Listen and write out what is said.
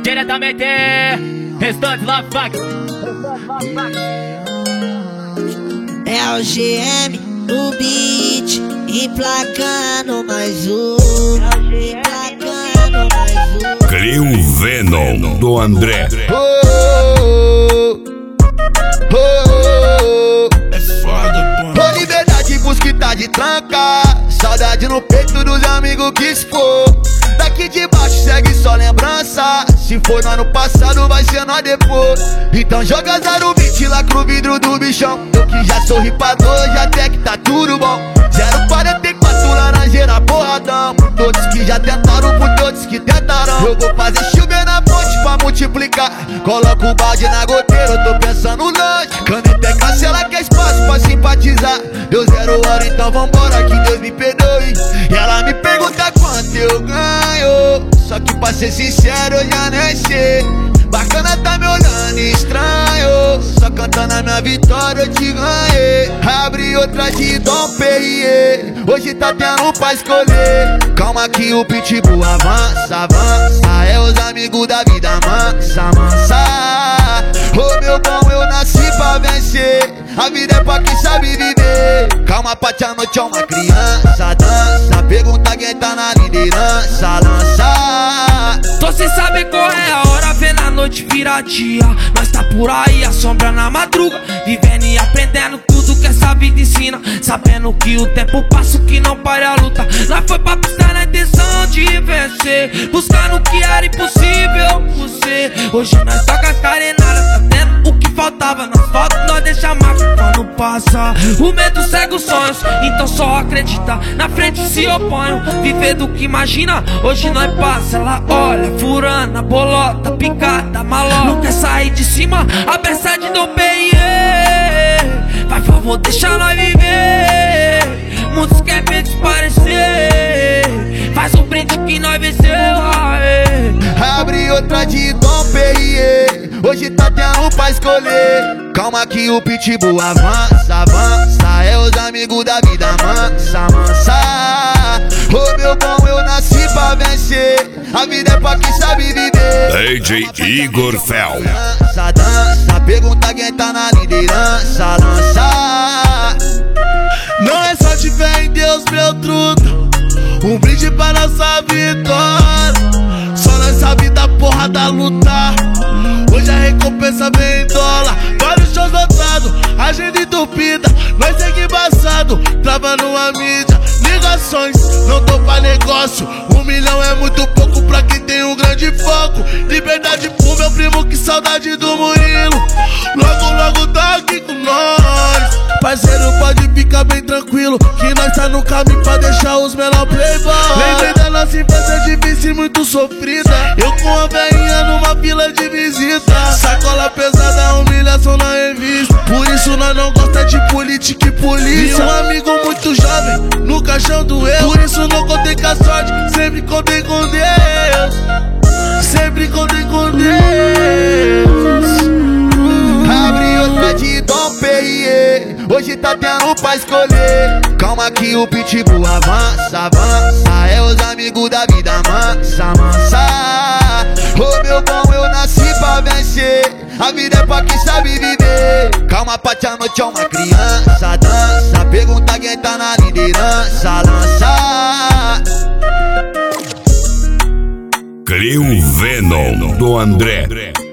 diretamente Restantes Love Fuck. É o GM no beat, emplacando mais um. Emplacando mais um. Cria um Venom do André. Tô liberdade, busca tá de tranca. Saudade no peito dos amigos que se for. Daqui de baixo segue só lembrança. Se for no ano passado vai ser nós depois. Então joga 020 lá pro vidro do bichão. Eu que já sou ripador, já até que tá tudo bom. 044 laranjeira porradão. Por todos que já tentaram, por todos que tentarão. Eu vou fazer chover na ponte pra multiplicar. Coloco o balde na goteira, eu tô pensando longe. Caneta é cancela que é espaço pra simpatizar. Deu 0 hora, então vambora, que Deus me perdoe. E ela me pergunta quanto eu ganho. Só que pra ser sincero eu já nem sei. Bacana tá me olhando estranho. Só cantando a minha vitória eu te ganhei. Abre outra de Dom Perrier. Hoje tá tendo pra escolher. Calma que o pitbull avança, avança. É os amigos da vida mansa, mansa. Ô meu bom, eu nasci pra vencer. A vida é pra quem sabe viver. Calma, Pati, a noite é uma criança. Dança, pergunta quem tá na liderança. Lança. Tô sem saber qual é a hora, vê na noite vira dia. Nós tá por aí, a sombra na madruga. Vivendo e aprendendo tudo que essa vida ensina. Sabendo que o tempo passa, que não para a luta. Nós foi pra pista na intenção de vencer. Buscando o que era impossível por ser. Hoje nós toca as carenadas, tá tendo o que faltava. Nas fotos nós deixa marca quando passa. O medo cega os sonhos, então só acredita. Na frente se oponham, viver do que imagina. Hoje nós passa, ela olha, furana, bolota, picada, malota. Não quer sair de cima, a peça de Dom Perrier. Vai, favor, deixa nós viver. Muitos querem desaparecer. Faz um brinde que nós venceu. Abre outra de Dom Perrier. Hoje tá tendo pra escolher. Calma que o pitbull avança, avança. É os amigos da vida mansa, mansa. Ô meu bom, eu nasci pra vencer. A vida é pra quem sabe viver. DJ Igor Fel. Dança, dança, pergunta quem tá na liderança. Lança. Não é só de fé em Deus, meu truta. Um brinde pra nossa vitória. Só nessa vida porra da luta. Hoje a recompensa vem em dólar. Vários shows lotados, agenda entupida. Nós segue embaçado, travando a mídia. Ligações, não tô pra negócio. 1 milhão é muito pouco pra quem tem um grande foco. Liberdade pro meu primo, que saudade do Murilo. Logo, logo tá aqui com nós. Parceiro, pode ficar bem tranquilo, que nós tá no caminho pra deixar os menor playboy. Lembrei da nossa infância difícil e muito sofrida. Eu com a velhinha numa fila de visita. Sacola pesada, humilhação na revista. Por isso nós não gosta de política e polícia. E um amigo muito jovem no caixão do eu. Por isso não contei com a sorte, sempre contei com Deus. Sempre contei com Deus. Abre outra de Dom Perrier. Hoje tá tendo pra escolher. Calma que o pitbull avança, avança. É os amigos da vida mansa, mansa. Ô meu bom, eu nasci pra vencer. A vida é pra quem sabe viver. Calma, Pati, a noite é uma criança. Dança, pergunta quem tá na liderança. Lança. Cria um Venom do André.